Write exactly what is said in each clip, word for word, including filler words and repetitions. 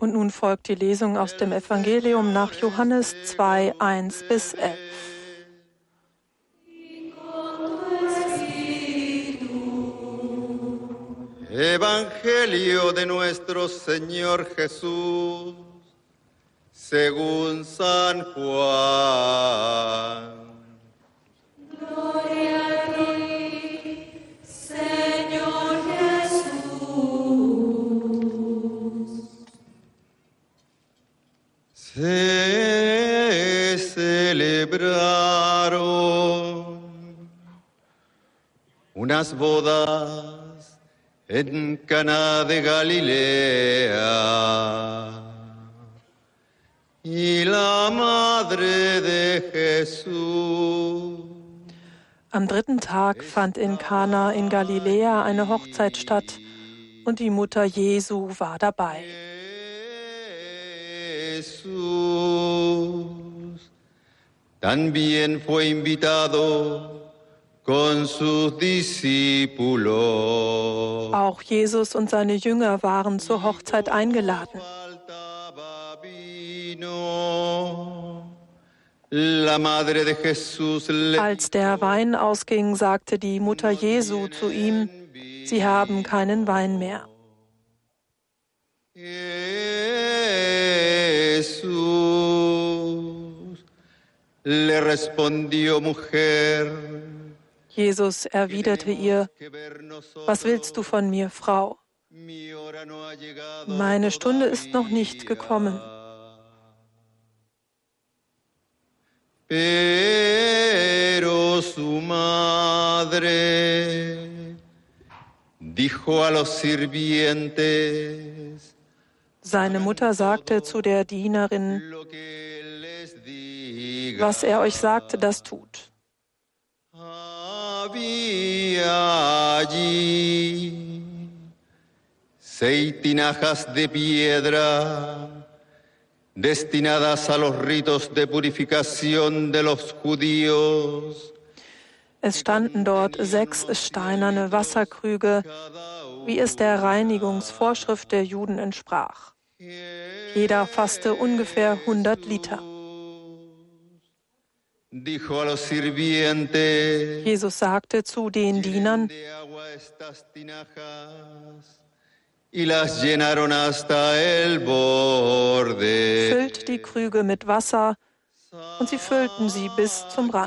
Und nun folgt die Lesung aus dem Evangelium nach Johannes zwei, eins bis elf. Evangelio de nuestro Señor Jesús, según San Juan. Gloria a ti, Señor Jesús. Se celebraron unas bodas en Caná de Galilea, y la madre de Jesús. Am dritten Tag fand in Kana in Galiläa eine Hochzeit statt und die Mutter Jesu war dabei. Jesús también fue invitado con sus discípulos. Auch Jesus und seine Jünger waren zur Hochzeit eingeladen. Als der Wein ausging, sagte die Mutter Jesu zu ihm, sie haben keinen Wein mehr. Jesús le respondió, mujer. Jesus erwiderte ihr, was willst du von mir, Frau? Meine Stunde ist noch nicht gekommen. Pero su madre dijo a los sirvientes, seine Mutter sagte zu der Dienerin, was er euch sagte, das tut. Había allí seis tinajas de piedra destinadas a los ritos de purificación de los judíos. Es standen dort sechs steinerne Wasserkrüge, wie es der Reinigungsvorschrift der Juden entsprach. Jeder fasste ungefähr hundert Liter. Jesus sagte zu den Dienern, füllt die Krüge mit Wasser, und sie füllten sie bis zum Rand.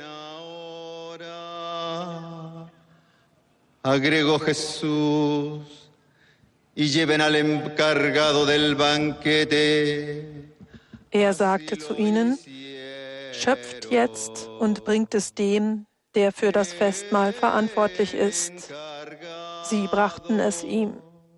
Agregó Jesús, y lleven al encargado del banquete. Er sagte zu ihnen, schöpft jetzt und bringt es dem, der für das Festmahl verantwortlich ist. Sie brachten es ihm.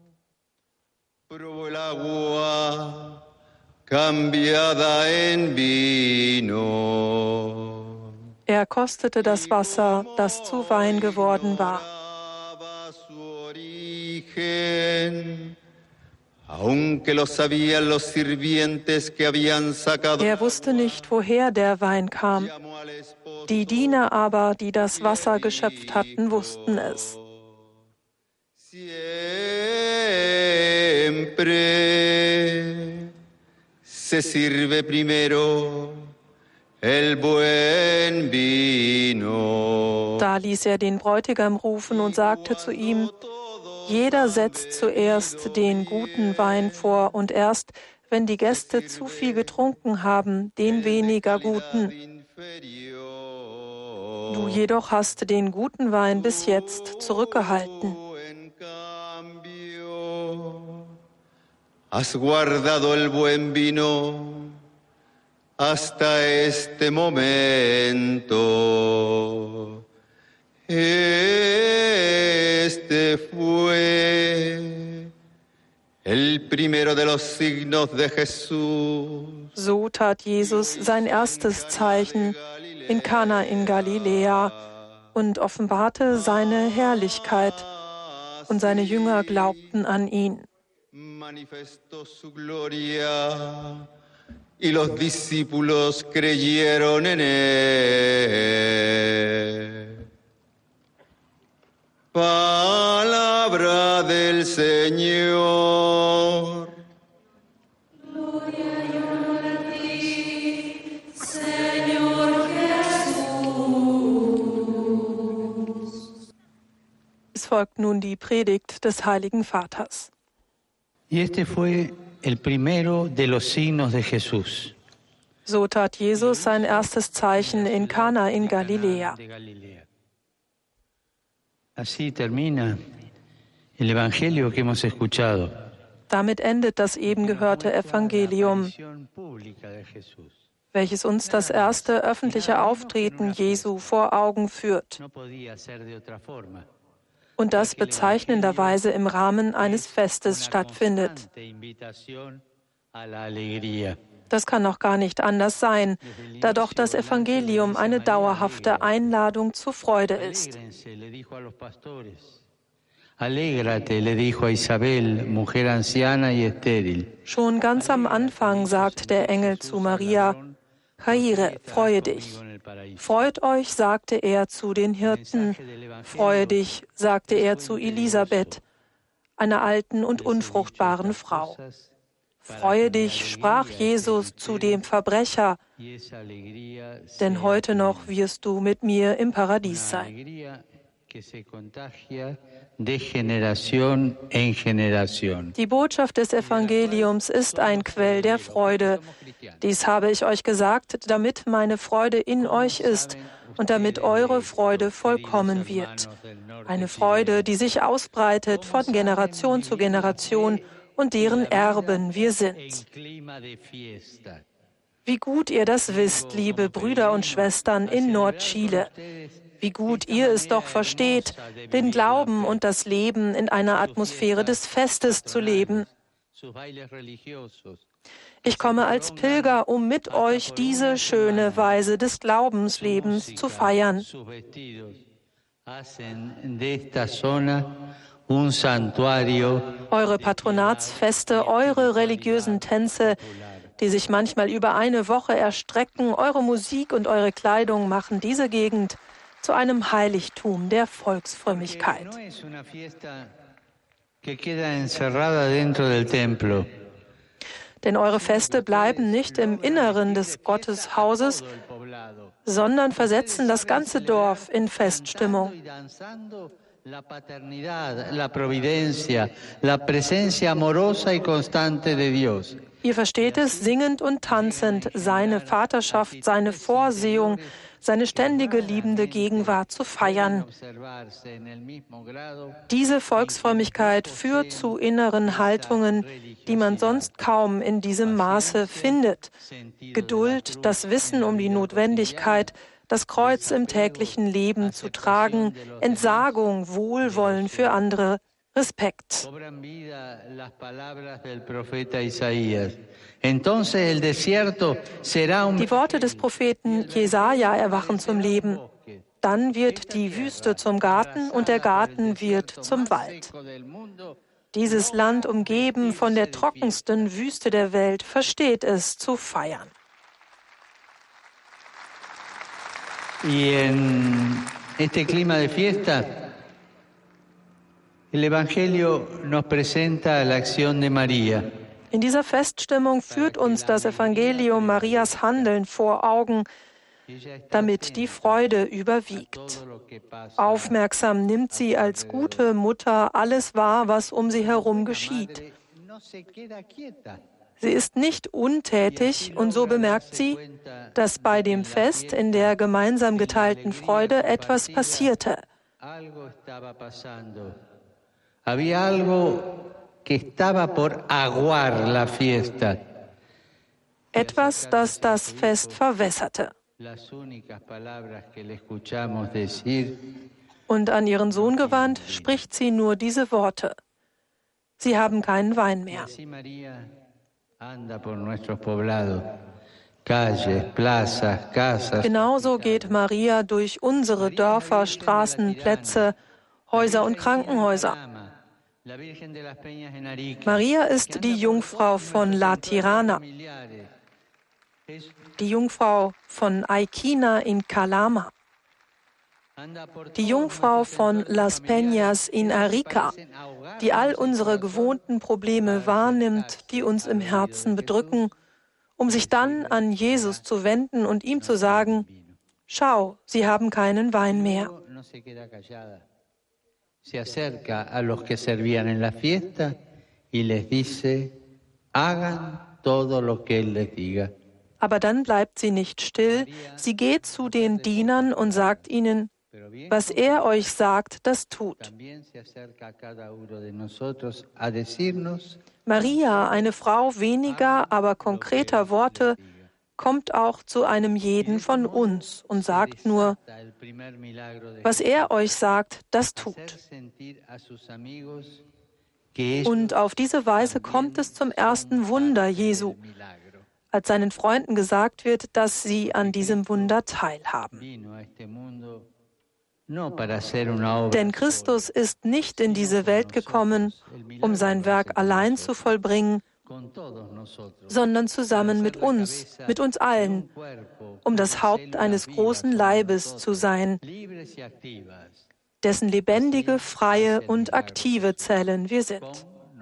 Er kostete das Wasser, das zu Wein geworden war. Er wusste nicht, woher der Wein kam. Die Diener aber, die das Wasser geschöpft hatten, wussten es. Se sirve primero el buen vino. Da ließ er den Bräutigam rufen und sagte zu ihm, jeder setzt zuerst den guten Wein vor und erst, wenn die Gäste zu viel getrunken haben, den weniger guten. Du jedoch hast den guten Wein bis jetzt zurückgehalten. Has guardado el buen vino hasta este momento. Este fue el primero de los signos de Jesús. So tat Jesus sein erstes Zeichen in Kana in Galiläa und offenbarte seine Herrlichkeit, und seine Jünger glaubten an ihn. Manifestó su gloria y los discípulos creyeron en él. Palabra del Señor. folgt nun die Predigt des Heiligen Vaters. Y este fue el primero de los signos de Jesús. So tat Jesus sein erstes Zeichen in Kana in Galiläa. Así termina el Evangelio que hemos escuchado. Damit endet das eben gehörte Evangelium, welches uns das erste öffentliche Auftreten Jesu vor Augen führt. Und das bezeichnenderweise im Rahmen eines Festes stattfindet. Das kann noch gar nicht anders sein, da doch das Evangelium eine dauerhafte Einladung zur Freude ist. Alégrate, le dijo a Isabel, mujer anciana y estéril. Schon ganz am Anfang sagt der Engel zu Maria, Chaire, freue dich. Freut euch, sagte er zu den Hirten. Freue dich, sagte er zu Elisabeth, einer alten und unfruchtbaren Frau. Freue dich, sprach Jesus zu dem Verbrecher, denn heute noch wirst du mit mir im Paradies sein. Die Botschaft des Evangeliums ist ein Quell der Freude. Dies habe ich euch gesagt, damit meine Freude in euch ist und damit eure Freude vollkommen wird. Eine Freude, die sich ausbreitet von Generation zu Generation und deren Erben wir sind. Wie gut ihr das wisst, liebe Brüder und Schwestern in Nordchile. Wie gut ihr es doch versteht, den Glauben und das Leben in einer Atmosphäre des Festes zu leben. Ich komme als Pilger, um mit euch diese schöne Weise des Glaubenslebens zu feiern. Eure Patronatsfeste, eure religiösen Tänze, die sich manchmal über eine Woche erstrecken, eure Musik und eure Kleidung machen diese Gegend zu einem Heiligtum der Volksfrömmigkeit. Denn eure Feste bleiben nicht im Inneren des Gotteshauses, sondern versetzen das ganze Dorf in Feststimmung. La paternidad, la providencia, la presencia amorosa y constante de Dios. Ihr versteht es, singend und tanzend, seine Vaterschaft, seine Vorsehung, seine ständige liebende Gegenwart zu feiern. Diese Volksfrömmigkeit führt zu inneren Haltungen, die man sonst kaum in diesem Maße findet. Geduld, das Wissen um die Notwendigkeit, das Kreuz im täglichen Leben zu tragen, Entsagung, Wohlwollen für andere, Respekt. Die Worte des Propheten Jesaja erwachen zum Leben. Dann wird die Wüste zum Garten und der Garten wird zum Wald. Dieses Land, umgeben von der trockensten Wüste der Welt, versteht es zu feiern. Y en este clima de fiesta, el Evangelio nos presenta la acción de María. In dieser Feststimmung führt uns das Evangelium Marias Handeln vor Augen, damit die Freude überwiegt. Aufmerksam nimmt sie als gute Mutter alles wahr, was um sie herum geschieht. Sie ist nicht untätig und so bemerkt sie, dass bei dem Fest in der gemeinsam geteilten Freude etwas passierte. Etwas, das das Fest verwässerte. Und an ihren Sohn gewandt, spricht sie nur diese Worte. Sie haben keinen Wein mehr. Genauso geht Maria durch unsere Dörfer, Straßen, Plätze, Häuser und Krankenhäuser. Maria ist die Jungfrau von La Tirana, die Jungfrau von Aikina in Calama, die Jungfrau von Las Peñas in Arica, die all unsere gewohnten Probleme wahrnimmt, die uns im Herzen bedrücken, um sich dann an Jesus zu wenden und ihm zu sagen, schau, sie haben keinen Wein mehr. se acerca a los que servían en la fiesta y les dice, hagan todo lo que él les diga. Aber dann bleibt sie nicht still. Sie geht zu den Dienern und sagt ihnen, was er euch sagt, das tut. Maria, eine Frau weniger, aber konkreter Worte, kommt auch zu einem jeden von uns und sagt nur, was er euch sagt, das tut. Und auf diese Weise kommt es zum ersten Wunder Jesu, als seinen Freunden gesagt wird, dass sie an diesem Wunder teilhaben. Denn Christus ist nicht in diese Welt gekommen, um sein Werk allein zu vollbringen, sondern zusammen mit uns, mit uns allen, um das Haupt eines großen Leibes zu sein, dessen lebendige, freie und aktive Zellen wir sind.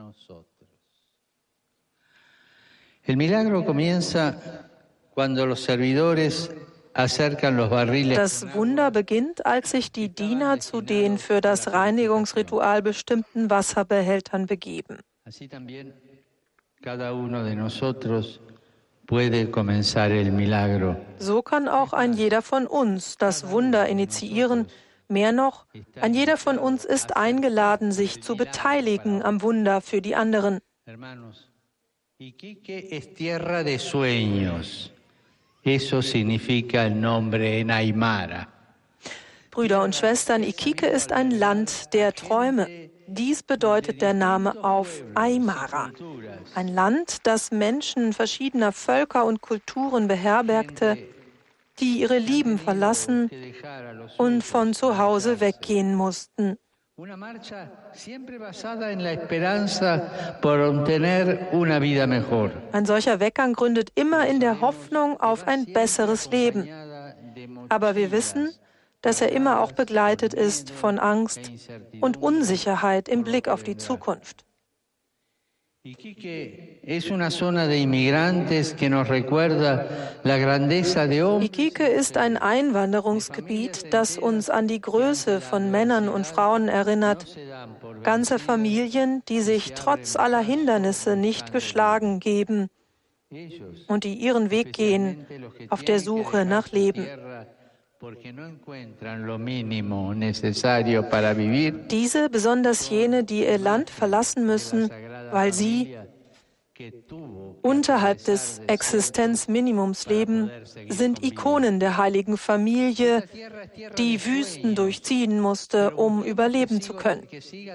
El milagro comienza cuando los servidores acercan los barriles. Das Wunder beginnt, als sich die Diener zu den für das Reinigungsritual bestimmten Wasserbehältern begeben. Así también cada uno de nosotros puede comenzar el milagro. So kann auch ein jeder von uns das Wunder initiieren. Mehr noch, ein jeder von uns ist eingeladen, sich zu beteiligen am Wunder für die anderen. Hermanos, Iquique es tierra de sueños. Eso significa el nombre en Aymara. Brüder und Schwestern, Iquique ist ein Land der Träume. Dies bedeutet der Name auf Aymara. Ein Land, das Menschen verschiedener Völker und Kulturen beherbergte, die ihre Lieben verlassen und von zu Hause weggehen mussten. Una marcha siempre basada en la esperanza por obtener una vida mejor. Ein solcher Weggang gründet immer in der Hoffnung auf ein besseres Leben. Aber wir wissen, dass er immer auch begleitet ist von Angst und Unsicherheit im Blick auf die Zukunft. Iquique es una zona de inmigrantes que nos recuerda la grandeza de hombres. Iquique ist ein Einwanderungsgebiet, das uns an die Größe von Männern und Frauen erinnert. Ganze Familien, die sich trotz aller Hindernisse nicht geschlagen geben und die ihren Weg gehen auf der Suche nach Leben. Diese, besonders jene, die ihr Land verlassen müssen, weil sie unterhalb des Existenzminimums leben, sind Ikonen der heiligen Familie, die Wüsten durchziehen musste, um überleben zu können.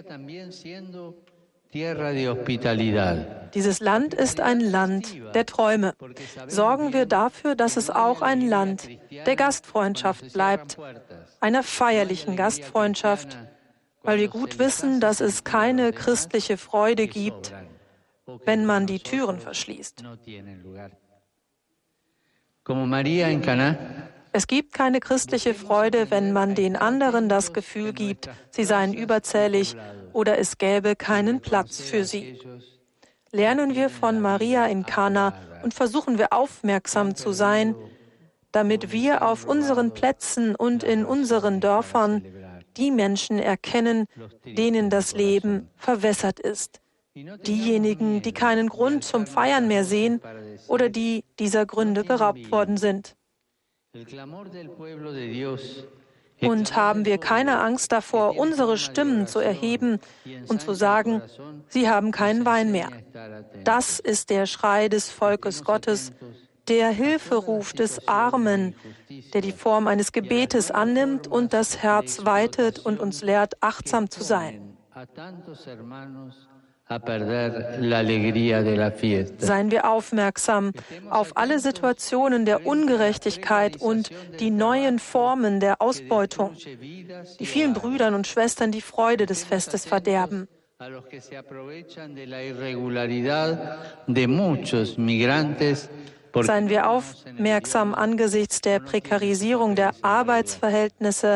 Dieses Land ist ein Land der Träume. Sorgen wir dafür, dass es auch ein Land der Gastfreundschaft bleibt, einer feierlichen Gastfreundschaft, weil wir gut wissen, dass es keine christliche Freude gibt, wenn man die Türen verschließt. Es gibt keine christliche Freude, wenn man den anderen das Gefühl gibt, sie seien überzählig oder es gäbe keinen Platz für sie. Lernen wir von Maria in Kana und versuchen wir aufmerksam zu sein, damit wir auf unseren Plätzen und in unseren Dörfern die Menschen erkennen, denen das Leben verwässert ist. Diejenigen, die keinen Grund zum Feiern mehr sehen oder die dieser Gründe beraubt worden sind. Und haben wir keine Angst davor, unsere Stimmen zu erheben und zu sagen, sie haben keinen Wein mehr. Das ist der Schrei des Volkes Gottes, der Hilferuf des Armen, der die Form eines Gebetes annimmt und das Herz weitet und uns lehrt, achtsam zu sein. Seien wir aufmerksam auf alle Situationen der Ungerechtigkeit und die neuen Formen der Ausbeutung, die vielen Brüdern und Schwestern die Freude des Festes verderben. Seien wir aufmerksam angesichts der Prekarisierung der Arbeitsverhältnisse,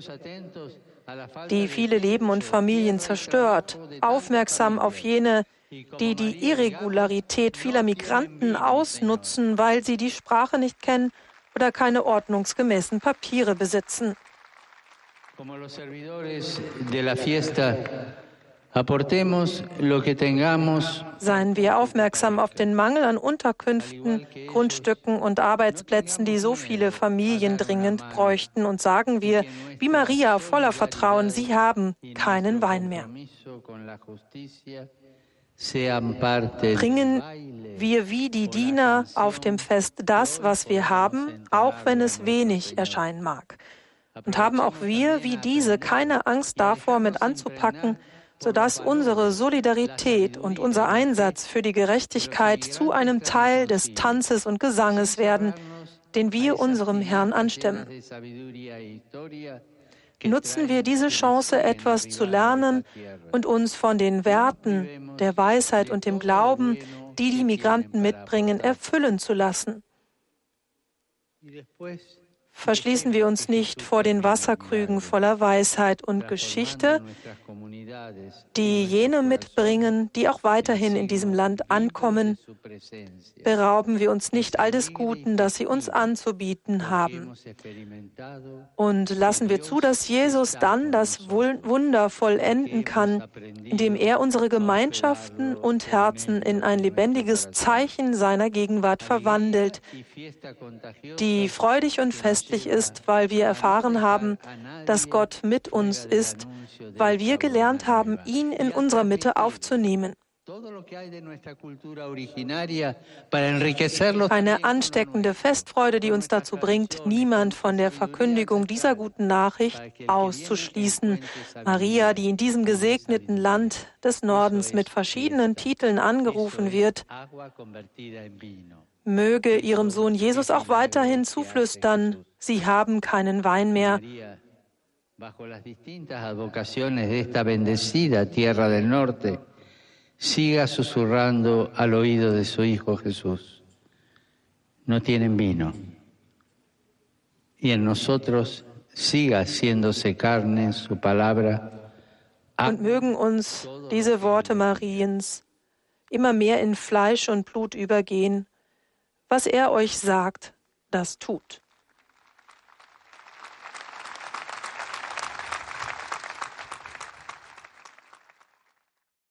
die viele Leben und Familien zerstört, aufmerksam auf jene, die die Irregularität vieler Migranten ausnutzen, weil sie die Sprache nicht kennen oder keine ordnungsgemäßen Papiere besitzen. Como los servidores de la fiesta, aportemos lo que tengamos. Seien wir aufmerksam auf den Mangel an Unterkünften, Grundstücken und Arbeitsplätzen, die so viele Familien dringend bräuchten, und sagen wir, wie Maria, voller Vertrauen, Sie haben keinen Wein mehr. Bringen wir wie die Diener auf dem Fest das, was wir haben, auch wenn es wenig erscheinen mag. Und haben auch wir wie diese keine Angst davor, mit anzupacken, sodass unsere Solidarität und unser Einsatz für die Gerechtigkeit zu einem Teil des Tanzes und Gesanges werden, den wir unserem Herrn anstimmen. Nutzen wir diese Chance, etwas zu lernen und uns von den Werten der Weisheit und dem Glauben, die die Migranten mitbringen, erfüllen zu lassen. Verschließen wir uns nicht vor den Wasserkrügen voller Weisheit und Geschichte, die jene mitbringen, die auch weiterhin in diesem Land ankommen. Berauben wir uns nicht all des Guten, das sie uns anzubieten haben. Und lassen wir zu, dass Jesus dann das Wunder vollenden kann, indem er unsere Gemeinschaften und Herzen in ein lebendiges Zeichen seiner Gegenwart verwandelt, die freudig und festlich ist, weil wir erfahren haben, dass Gott mit uns ist, weil wir gelernt haben, ihn in unserer Mitte aufzunehmen. Eine ansteckende Festfreude, die uns dazu bringt, niemand von der Verkündigung dieser guten Nachricht auszuschließen. Maria, die in diesem gesegneten Land des Nordens mit verschiedenen Titeln angerufen wird, möge ihrem Sohn Jesus auch weiterhin zuflüstern, Sie haben keinen Wein mehr. Bajo las distintas advocaciones de esta bendecida tierra del norte, siga susurrando al oído de su Hijo Jesús. No tienen vino. Y en nosotros siga haciéndose carne su palabra. Und mögen uns diese Worte Mariens immer mehr in Fleisch und Blut übergehen. Was er euch sagt, das tut.